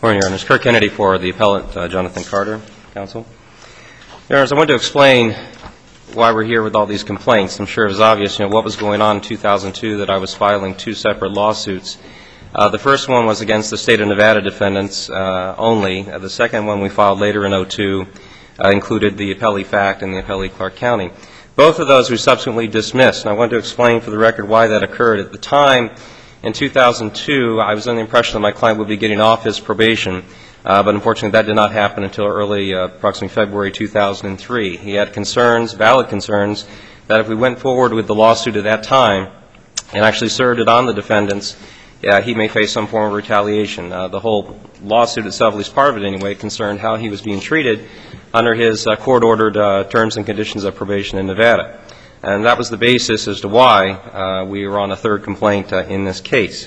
Morning, Your Honor. Kirk Kennedy for the appellant, Jonathan Carter, counsel. Your Honor, I wanted to explain why we're here with all these complaints. I'm sure it was obvious, what was going on in 2002, that I was filing two separate lawsuits. The first one was against the State of Nevada defendants only. The second one we filed later in 2002 included the appellee Fact and the appellee Clark County. Both of those we subsequently dismissed, and I wanted to explain for the record why that occurred. At the time, in 2002, I was under the impression that my client would be getting off his probation, but unfortunately that did not happen until early, approximately February 2003. He had concerns, valid concerns, that if we went forward with the lawsuit at that time and actually served it on the defendants, he may face some form of retaliation. The whole lawsuit itself, at least part of it anyway, concerned how he was being treated under his court-ordered terms and conditions of probation in Nevada. And that was the basis as to why we were on a third complaint in this case.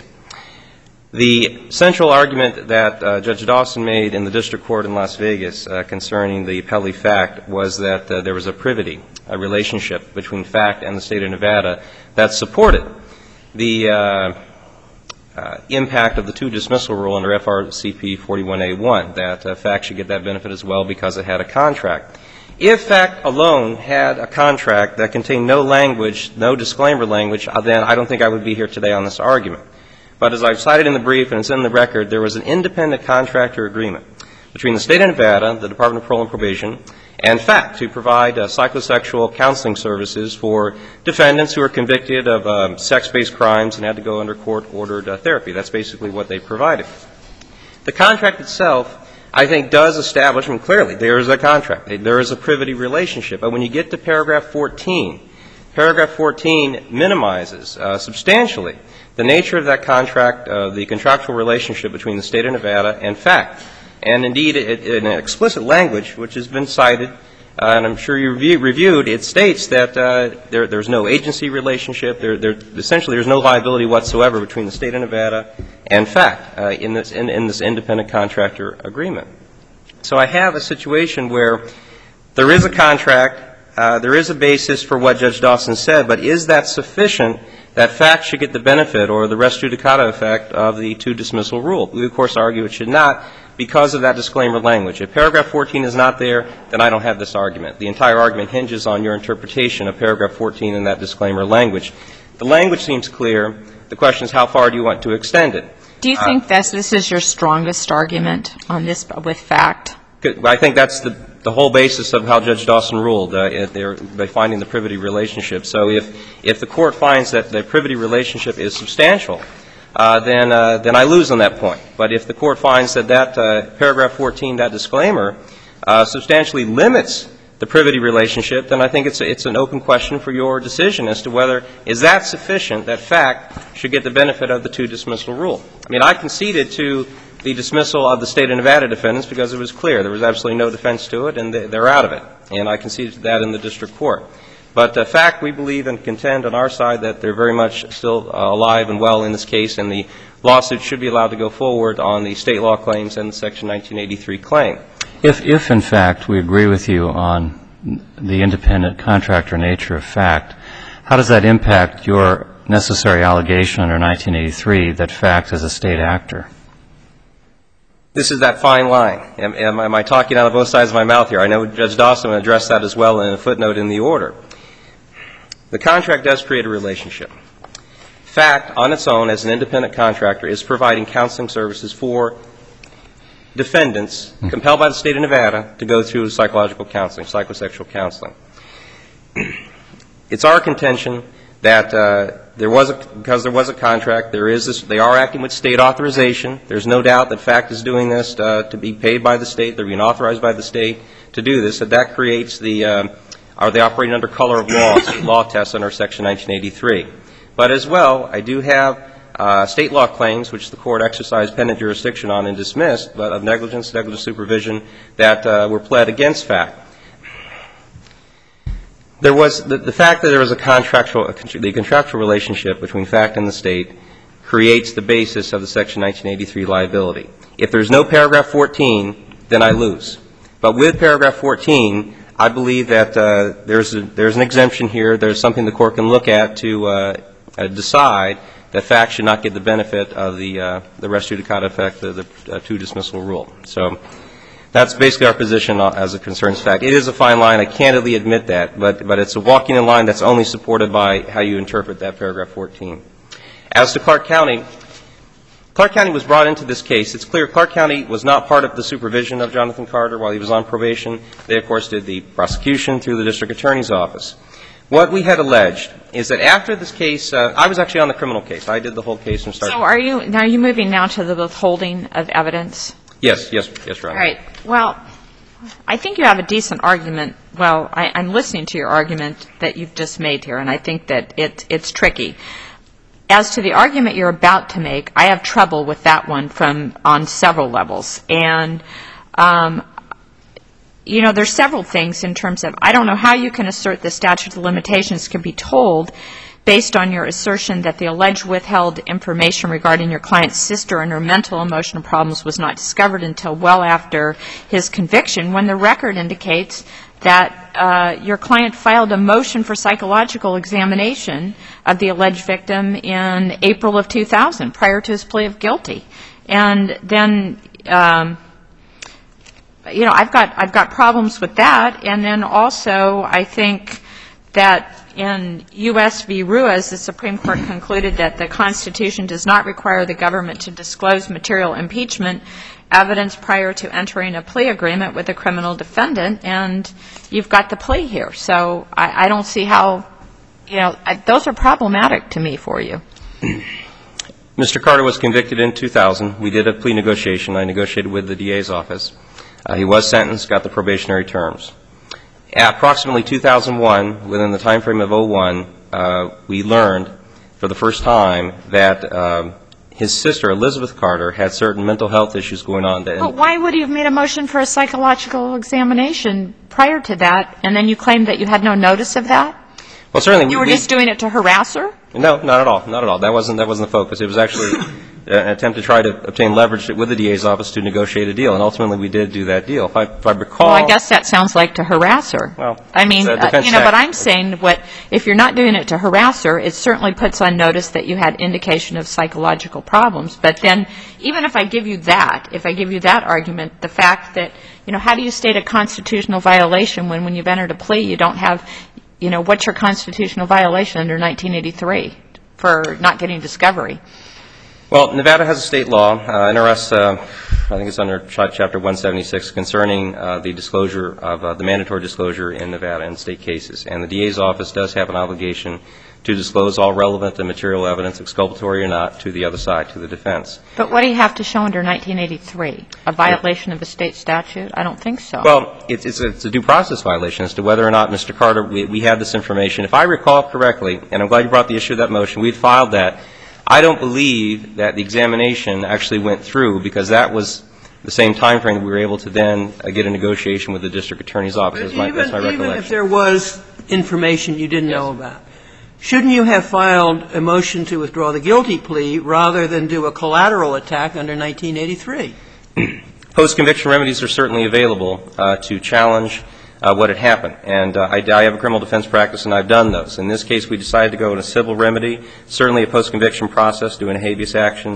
The central argument that Judge Dawson made in the district court in Las Vegas concerning the appellee Fact was that there was a privity, a relationship between Fact and the State of Nevada that supported the impact of the two dismissal rule under FRCP 41A1, that Fact should get that benefit as well because it had a contract. If Fact alone had a contract that contained no language, no disclaimer language, then I don't think I would be here today on this argument. But as I've cited in the brief and it's in the record, there was an independent contractor agreement between the State of Nevada, the Department of Parole and Probation, and Fact to provide psychosexual counseling services for defendants who are convicted of sex-based crimes and had to go under court-ordered therapy. That's basically what they provided. The contract itself, I think, does establish, and clearly there is a contract, there is a privity relationship. But when you get to paragraph 14 minimizes substantially the nature of that contract, the contractual relationship between the State of Nevada and Fact. And indeed, in explicit language, which has been cited, and I'm sure you reviewed, it states that there's no agency relationship, essentially there's no liability whatsoever between the State of Nevada and Fact in this independent contractor agreement. So I have a situation where there is a contract, there is a basis for what Judge Dawson said, but is that sufficient that Fact should get the benefit or the res judicata effect of the two dismissal rule? We, of course, argue it should not because of that disclaimer language. If paragraph 14 is not there, then I don't have this argument. The entire argument hinges on your interpretation of paragraph 14 and that disclaimer language. The language seems clear. The question is how far do you want to extend it? Do you think this is your strongest argument on this with Fact? I think that's the whole basis of how Judge Dawson ruled by finding the privity relationship. So if the court finds that the privity relationship is substantial, then I lose on that point. But if the court finds that paragraph 14, that disclaimer, substantially limits the privity relationship, then I think it's an open question for your decision as to whether is that sufficient that Fact should get the benefit of the two dismissal rule. I mean, I conceded to the dismissal of the State of Nevada defendants because it was clear. There was absolutely no defense to it, and they're out of it. And I conceded to that in the district court. But Fact, we believe and contend on our side that they're very much still alive and well in this case, and the lawsuit should be allowed to go forward on the state law claims and the Section 1983 claim. If in fact we agree with you on the independent contractor nature of Fact, how does that impact your necessary allegation under 1983 that Fact is a state actor? This is that fine line. Am I talking out of both sides of my mouth here? I know Judge Dawson addressed that as well in a footnote in the order. The contract does create a relationship. Fact, on its own, as an independent contractor, is providing counseling services for defendants compelled by the State of Nevada to go through psychological counseling, psychosexual counseling. It's our contention that because there was a contract, they are acting with state authorization. There's no doubt that Fact is doing this to be paid by the state. They're being authorized by the state to do this. That creates are they operating under color of law, law tests under Section 1983. But as well, I do have state law claims, which the court exercised pendant jurisdiction on and dismissed, but of negligence supervision that were pled against Fact. There was the fact that there was the contractual relationship between Fact and the state creates the basis of the Section 1983 liability. If there's no paragraph 14, then I lose. But with paragraph 14, I believe that there's an exemption here. There's something the court can look at to decide that FACT should not get the benefit of the res judicata effect, the two-dismissal rule. So that's basically our position as it concerns FACT. It is a fine line. I candidly admit that, but it's a walking in line that's only supported by how you interpret that paragraph 14. As to Clark County was brought into this case. It's clear Clark County was not part of the supervision of Jonathan Carter while he was on probation. They, of course, did the prosecution through the district attorney's office. What we had alleged is that after this case, I was actually on the criminal case. I did the whole case from start to finish. So are you moving now to the withholding of evidence? Yes, Your Honor. All right. Well, I think you have a decent argument. Well, I'm listening to your argument that you've just made here, and I think that it's tricky. As to the argument you're about to make, I have trouble with that one on several levels. And, you know, there's several things in terms of, I don't know how you can assert the statute of limitations can be told based on your assertion that the alleged withheld information regarding your client's sister and her mental emotional problems was not discovered until well after his conviction, when the record indicates that your client filed a motion for psychological examination of the alleged victim in April of 2000, prior to his plea of guilty. And then, you know, I've got problems with that. And then also, I think that in U.S. v. Ruiz, the Supreme Court concluded that the Constitution does not require the government to disclose material impeachment evidence prior to entering a plea agreement with a criminal defendant, and you've got the plea here. So I don't see how, you know, those are problematic to me for you. Mr. Carter was convicted in 2000. We did a plea negotiation. I negotiated with the DA's office. He was sentenced, got the probationary terms. At approximately 2001, within the time frame of 01, we learned for the first time that his sister, Elizabeth Carter, had certain mental health issues going on. But why would you have made a motion for a psychological examination prior to that, and then you claimed that you had no notice of that? Well, certainly. You were just doing it to harass her? No, not at all. Not at all. That wasn't the focus. It was actually an attempt to try to obtain leverage with the DA's office to negotiate a deal, and ultimately we did do that deal. If I recall. Well, I guess that sounds like to harass her. Well, I mean, you know, but I'm saying if you're not doing it to harass her, it certainly puts on notice that you had indication of psychological problems. But then, even if I give you that argument, the fact that, you know, how do you state a constitutional violation when you've entered a plea you don't have, you know, what's your constitutional violation under 1983 for not getting discovery? Well, Nevada has a state law, NRS, I think it's under Chapter 176, concerning the disclosure of the mandatory disclosure in Nevada in state cases. And the DA's office does have an obligation to disclose all relevant and material evidence, exculpatory or not, to the other side, to the defense. But what do you have to show under 1983? A violation of a state statute? I don't think so. Well, it's a due process violation as to whether or not, Mr. Carter, we had this information. If I recall correctly, and I'm glad you brought the issue of that motion, we'd filed that. I don't believe that the examination actually went through, because that was the same time frame we were able to then get a negotiation with the district attorney's office. That's my recollection. Even if there was information you didn't know about, shouldn't you have filed a motion to withdraw the guilty plea rather than do a collateral attack under 1983? Post-conviction remedies are certainly available to challenge what had happened. And I have a criminal defense practice, and I've done those. In this case, we decided to go in a civil remedy. Certainly a post-conviction process, doing a habeas action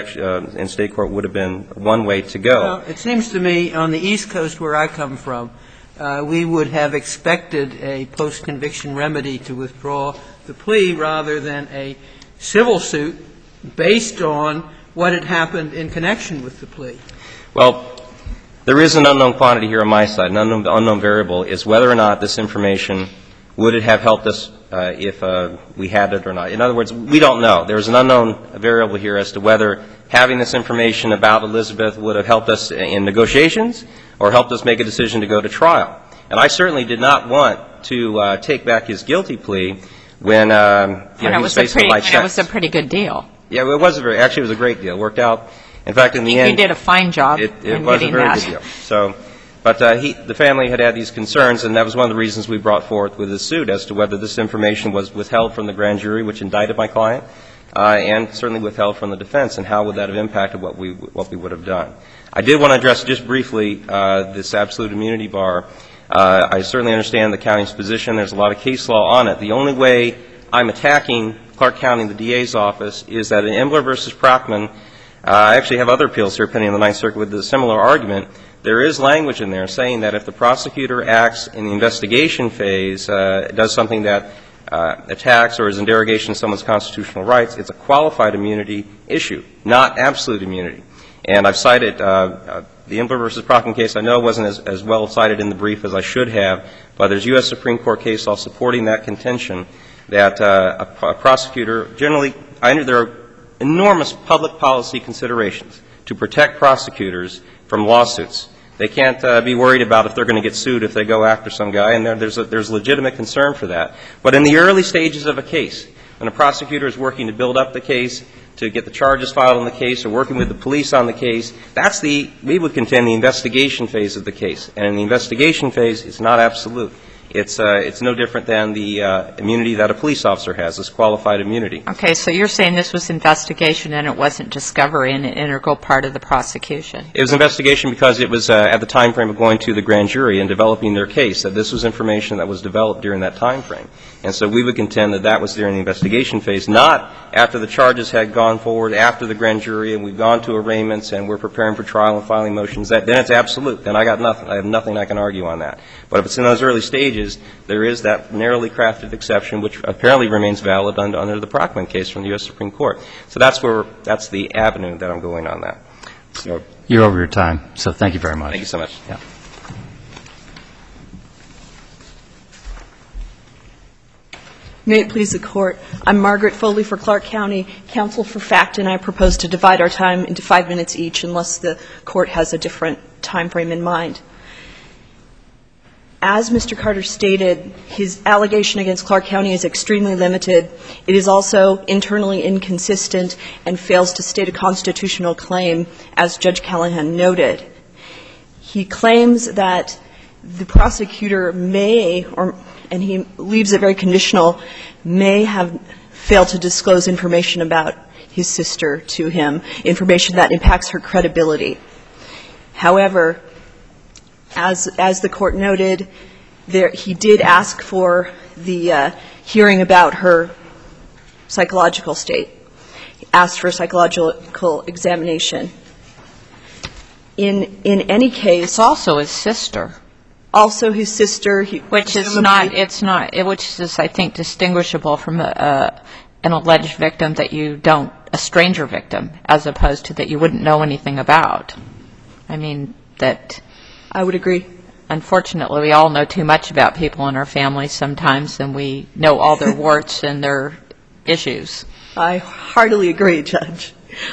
in state court would have been one way to go. Well, it seems to me on the East Coast where I come from, we would have expected a post-conviction remedy to withdraw the plea rather than a civil suit based on what had happened in connection with the plea. Well, there is an unknown quantity here on my side. An unknown variable is whether or not this information would it have helped us if we had it or not. In other words, we don't know. There's an unknown variable here as to whether having this information about Elizabeth would have helped us in negotiations or helped us make a decision to go to trial. And I certainly did not want to take back his guilty plea when he was facing a life sentence. It was a pretty good deal. Yeah, it was actually it was a great deal. It worked out. In fact, in the end, you did a fine job it in was getting a very that. good deal. So, but the family had these concerns, and that was one of the reasons we brought forth with the suit as to whether this information was withheld from the grand jury, which indicted my client, and certainly withheld from the defense, and how would that have impacted what we would have done. I did want to address just briefly this absolute immunity bar. I certainly understand the county's position. There's a lot of case law on it. The only way I'm attacking Clark County, the DA's office, is that in Embler v. Prockman, I actually have other appeals here pending in the Ninth Circuit with a similar argument. There is language in there saying that if the prosecutor acts in the investigation phase, does something that attacks or is in derogation of someone's constitutional rights, it's a qualified immunity issue, not absolute immunity. And I've cited the Embler v. Prockman case. I know it wasn't as well cited in the brief as I should have, but there's U.S. Supreme Court case law supporting that contention that a prosecutor generally, there are enormous public policy considerations to protect prosecutors from lawsuits. They can't be worried about if they're going to get sued if they go after some guy, and there's legitimate concern for that. But in the early stages of a case, when a prosecutor is working to build up the case, to get the charges filed on the case, or working with the police on the case, that's we would contend, the investigation phase of the case. And in the investigation phase, it's not absolute. It's no different than the immunity that a police officer has, this qualified immunity. Okay, so you're saying this was investigation and it wasn't discovery and an integral part of the prosecution? It was investigation because it was at the time frame of going to the grand jury and developing their case, that this was information that was developed during that time frame. And so we would contend that that was during the investigation phase, not after the charges had gone forward, after the grand jury, and we've gone to arraignments and we're preparing for trial and filing motions. Then it's absolute. Then I got nothing. I have nothing I can argue on that. But if it's in those early stages, there is that narrowly crafted exception, which apparently remains valid under the Prockman case from the U.S. Supreme Court. So that's the avenue that I'm going on that. So, you're over your time, so thank you very much. Thank you so much. Yeah. May it please the Court. I'm Margaret Foley for Clark County, counsel for fact, and I propose to divide our time into 5 minutes each unless the Court has a different time frame in mind. As Mr. Carter stated, his allegation against Clark County is extremely limited. It is also internally inconsistent and fails to state a constitutional claim, as Judge Callahan noted. He claims that the prosecutor may, and he leaves it very conditional, may have failed to disclose information about his sister to him, information that impacts her credibility. However, as the Court noted, he did ask for the hearing about her psychological state. He asked for a psychological examination. In any case, It's also his sister. Also his sister, Which is, I think, distinguishable from an alleged victim that you don't, a stranger victim, as opposed to that you wouldn't know anything about. I mean, that... I would agree. Unfortunately, we all know too much about people in our families sometimes, and we know all their warts and their issues. I heartily agree, Judge.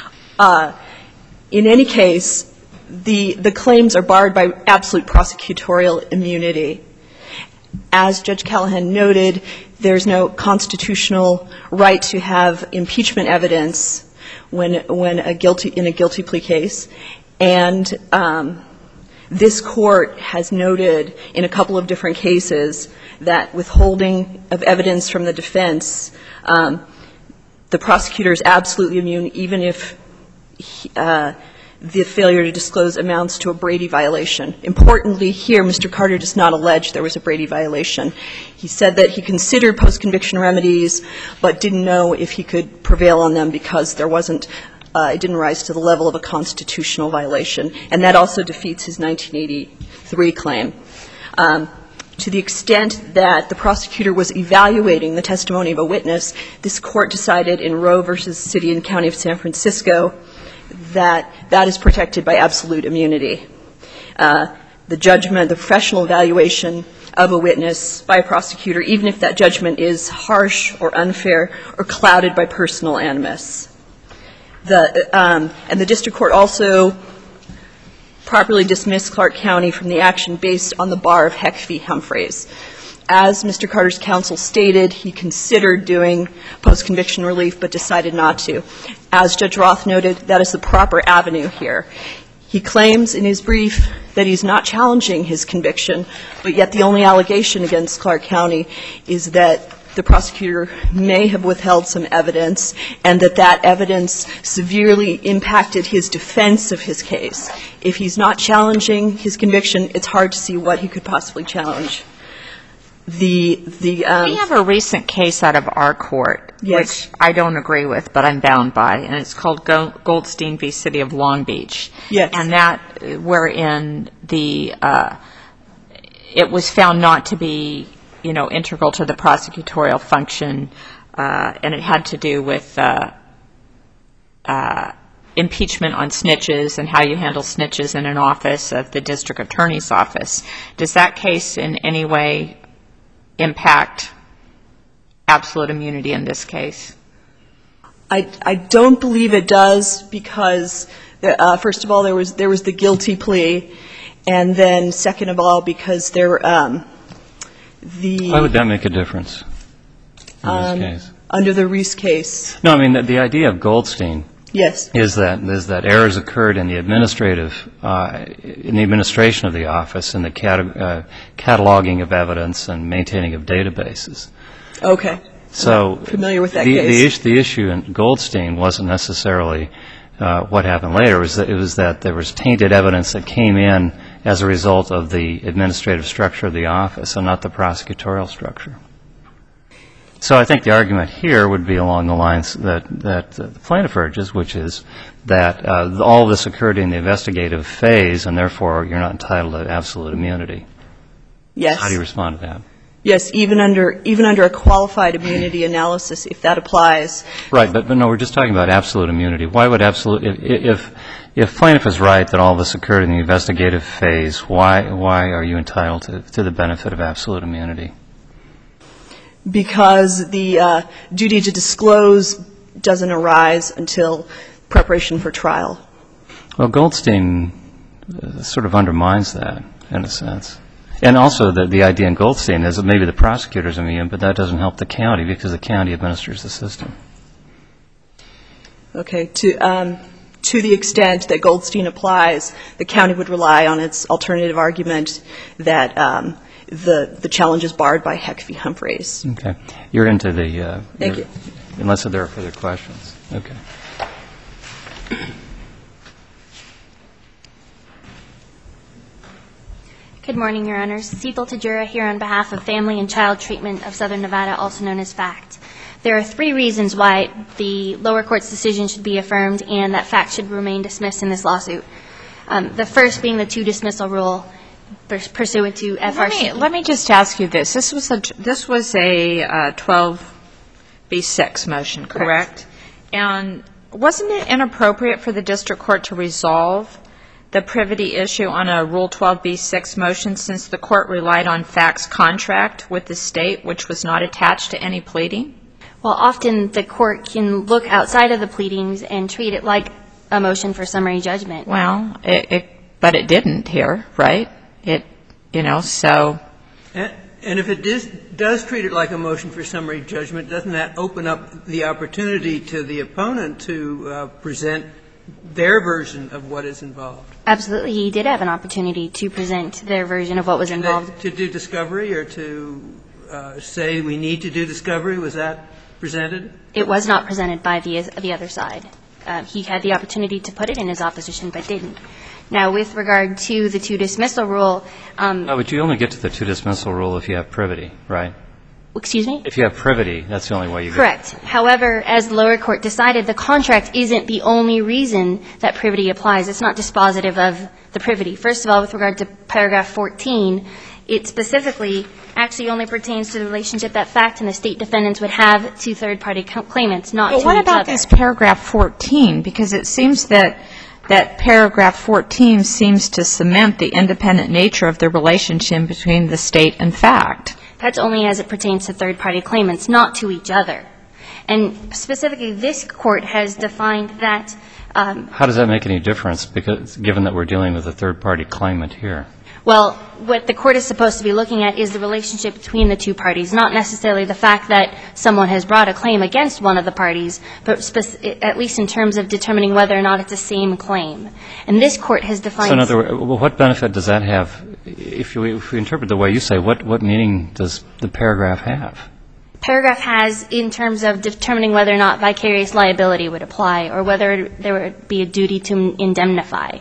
In any case, the claims are barred by absolute prosecutorial immunity. As Judge Callahan noted, there's no constitutional right to have impeachment evidence when in a guilty plea case. And this Court has noted in a couple of different cases that withholding of evidence from the defense, the prosecutor is absolutely immune even if the failure to disclose amounts to a Brady violation. Importantly here, Mr. Carter does not allege there was a Brady violation. He said that he considered post-conviction remedies but didn't know if he could prevail on them because there wasn't it didn't rise to the level of a constitutional violation. And that also defeats his 1983 claim. To the extent that the prosecutor was evaluating the testimony of a witness, this Court decided in Roe v. City and County of San Francisco that that is protected by absolute immunity. The judgment, the professional evaluation of a witness by a prosecutor, even if that judgment is harsh or unfair or clouded by personal animus. And the district court also properly dismissed Clark County from the action based on the bar of Heck v. Humphreys. As Mr. Carter's counsel stated, he considered doing post-conviction relief but decided not to. As Judge Roth noted, that is the proper avenue here. He claims in his brief that he's not challenging his conviction, but yet the only allegation against Clark County is that the prosecutor may have withheld some evidence and that that evidence severely impacted his defense of his case. If he's not challenging his conviction, it's hard to see what he could possibly challenge. The We have a recent case out of our court, Yes. which I don't agree with, but I'm bound by, and it's called Goldstein v. City of Long Beach. Yes. And that, wherein it was found not to be, integral to the prosecutorial function, and it had to do with impeachment on snitches and how you handle snitches in an office of the district attorney's office. Does that case in any way impact absolute immunity in this case? I don't believe it does because, first of all, there was the guilty plea, and then second of all, because Why would that make a difference in this case? Under the Reese case. No, I mean, the idea of Goldstein Yes. is that errors occurred in the administration of the office, in the cataloging of evidence and maintaining of databases. Okay. So Familiar with that case. The issue in Goldstein wasn't necessarily what happened later. It was that there was tainted evidence that came in as a result of the administrative structure of the office and not the prosecutorial structure. So I think the argument here would be along the lines that the plaintiff urges, which is that all of this occurred in the investigative phase, and therefore you're not entitled to absolute immunity. Yes. How do you respond to that? Yes, even under a qualified immunity analysis, if that applies. Right, but no, we're just talking about absolute immunity. Why would if plaintiff is right that all of this occurred in the investigative phase, why are you entitled to the benefit of absolute immunity? Because the duty to disclose doesn't arise until preparation for trial. Well, Goldstein sort of undermines that in a sense. And also the idea in Goldstein is that maybe the prosecutor's immune, but that doesn't help the county because the county administers the system. Okay. To the extent that Goldstein applies, the county would rely on its alternative argument that the challenge is barred by Heck v. Humphreys. Okay. You're into the... Thank you. Unless there are further questions. Okay. Good morning, Your Honors. Cecil Tajura here on behalf of Family and Child Treatment of Southern Nevada, also known as FACT. There are 3 reasons why the lower court's decision should be affirmed and that FACT should remain dismissed in this lawsuit. The first being the 2-dismissal rule pursuant to FRC. Let me just ask you this. This was a 12b6 motion, correct? And wasn't it inappropriate for the district court to resolve the privity issue on a Rule 12b6 motion since the court relied on FACT's contract with the state, which was not attached to any pleading? Well, often the court can look outside of the pleadings and treat it like a motion for summary judgment. Well, but it didn't here, right? So. And if it does treat it like a motion for summary judgment, doesn't that open up the opportunity to the opponent to present their version of what is involved? Absolutely. He did have an opportunity to present their version of what was involved. To do discovery or to say we need to do discovery, was that presented? It was not presented by the other side. He had the opportunity to put it in his opposition, but didn't. Now, with regard to the 2-dismissal rule. But you only get to the 2-dismissal rule if you have privity, right? Excuse me? If you have privity, that's the only way you get. Correct. However, as the lower court decided, the contract isn't the only reason that privity applies. It's not dispositive of the privity. First of all, with regard to paragraph 14, it specifically actually only pertains to the relationship that FACT and the state defendants would have to third-party claimants, not to each other. But what about this paragraph 14? Because it seems that paragraph 14 seems to cement the independent nature of the relationship between the state and FACT. That's only as it pertains to third-party claimants, not to each other. And specifically, this Court has defined that. How does that make any difference, given that we're dealing with a third-party claimant here? Well, what the Court is supposed to be looking at is the relationship between the two parties, not necessarily the fact that someone has brought a claim against one of the parties, but at least in terms of determining whether or not it's the same claim. And this Court has defined. So in other words, what benefit does that have? If we interpret the way you say, what meaning does the paragraph have? Paragraph has in terms of determining whether or not vicarious liability would apply or whether there would be a duty to indemnify.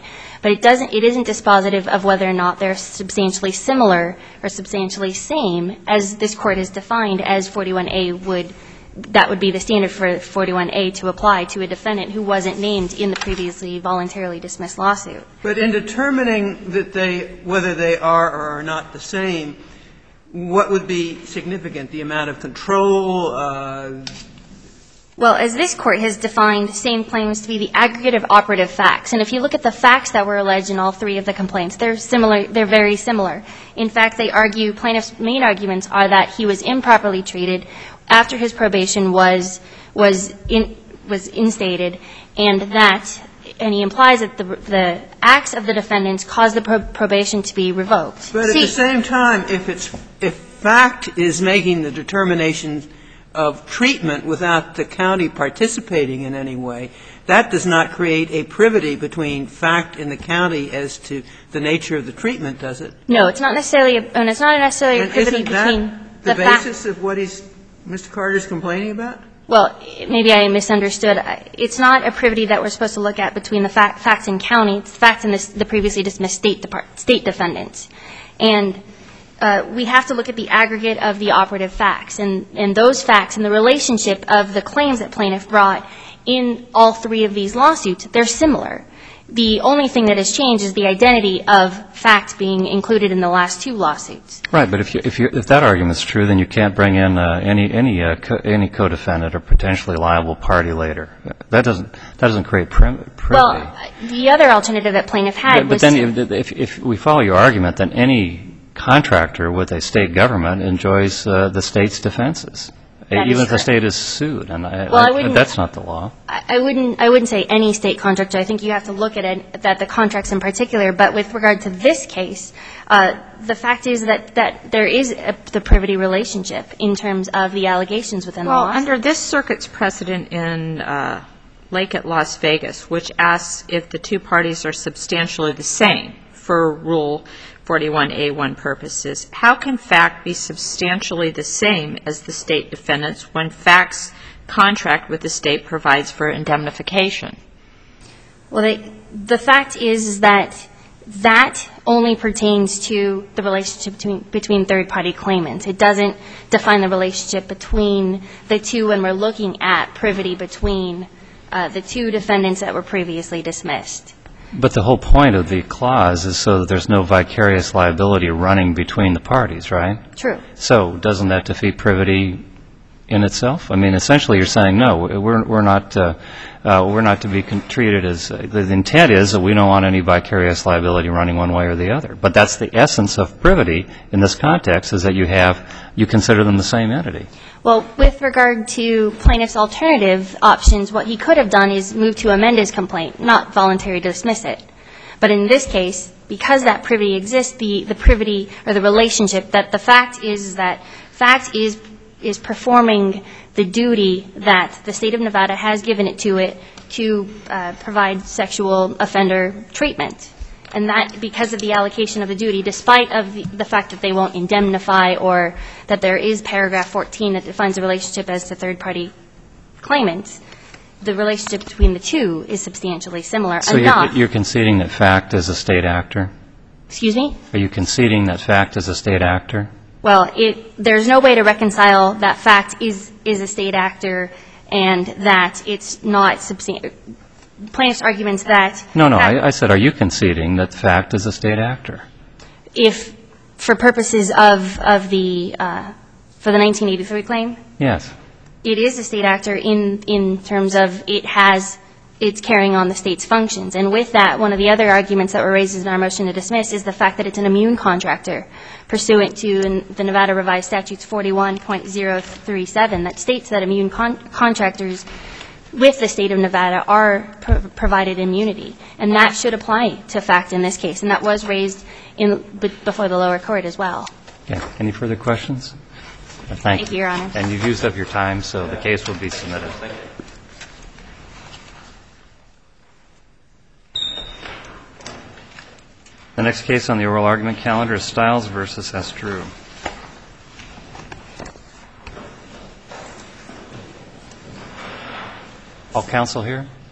But it isn't dispositive of whether or not they're substantially similar or substantially same, as this Court has defined as 41A that would be the standard for 41A to apply to a defendant who wasn't named in the previously voluntarily dismissed lawsuit. But in determining that whether they are or are not the same, what would be significant? The amount of control? Well, as this Court has defined same claims to be the aggregate of operative facts. And if you look at the facts that were alleged in all three of the complaints, they're similar. They're very similar. In fact, they argue, plaintiffs' main arguments are that he was improperly treated after his probation was instated, and he implies that the acts of the defendants caused the probation to be revoked. But at the same time, if fact is making the determination of treatment without the county participating in any way, that does not create a privity between fact and the county as to the nature of the treatment, does it? No, it's not necessarily a privity between the And isn't that the basis of what Mr. Carter's complaining about? Well, maybe I misunderstood. It's not a privity that we're supposed to look at between the facts and county. It's facts and the previously dismissed state defendants. And we have to look at the aggregate of the operative facts. And those facts and the relationship of the claims that plaintiff brought in all three of these lawsuits, they're similar. The only thing that has changed is the identity of facts being included in the last two lawsuits. Right, but if that argument is true, then you can't bring in any co-defendant or potentially liable party later. That doesn't create privity. Well, the other alternative that plaintiff had was... But then if we follow your argument, then any contractor with a state government enjoys the state's defenses, even if the state is sued. And that's not the law. I wouldn't say any state contractor. I think you have to look at the contracts in particular. But with regard to this case, the fact is that there is the privity relationship in terms of the allegations within the law. Well, under this circuit's precedent in Lake at Las Vegas, which asks if the two parties are substantially the same for Rule 41A1 purposes, how can fact be substantially the same as the state defendants when fact's contract with the state provides for indemnification? Well, the fact is that that only pertains to the relationship between third-party claimants. It doesn't define the relationship between the two when we're looking at privity between the two defendants that were previously dismissed. But the whole point of the clause is so that there's no vicarious liability running between the parties, right? True. So doesn't that defeat privity in itself? I mean, essentially you're saying, no, we're not to be treated as, the intent is that we don't want any vicarious liability running one way or the other. But that's the essence of privity in this context, is that you consider them the same entity. Well, with regard to plaintiff's alternative options, what he could have done is move to amend his complaint, not voluntarily dismiss it. But in this case, because that privity exists, the privity or the relationship, that the fact is that fact is performing the duty that the state of Nevada has given it to provide sexual offender treatment. And that, because of the allocation of the duty, despite of the fact that they won't indemnify or that there is paragraph 14 that defines the relationship as to third-party claimants, the relationship between the two is substantially similar. So you're conceding that fact is a state actor? Excuse me? Are you conceding that fact is a state actor? Well, there's no way to reconcile that fact is a state actor and that it's not substantial. Plaintiff's arguments that... No, I said, are you conceding that fact is a state actor? If, for purposes of the 1983 claim? Yes. It is a state actor in terms of it's carrying on the state's functions. And with that, one of the other arguments that were raised in our motion to dismiss is the fact that it's an immune contractor pursuant to the Nevada Revised Statutes 41.037 that states that immune contractors with the state of Nevada are provided immunity. And that should apply to fact in this case. And that was raised before the lower court as well. Okay. Any further questions? Thank you, Your Honor. And you've used up your time, so the case will be submitted. Thank you. The next case on the oral argument calendar is Stiles v. S. Drew. All counsel here?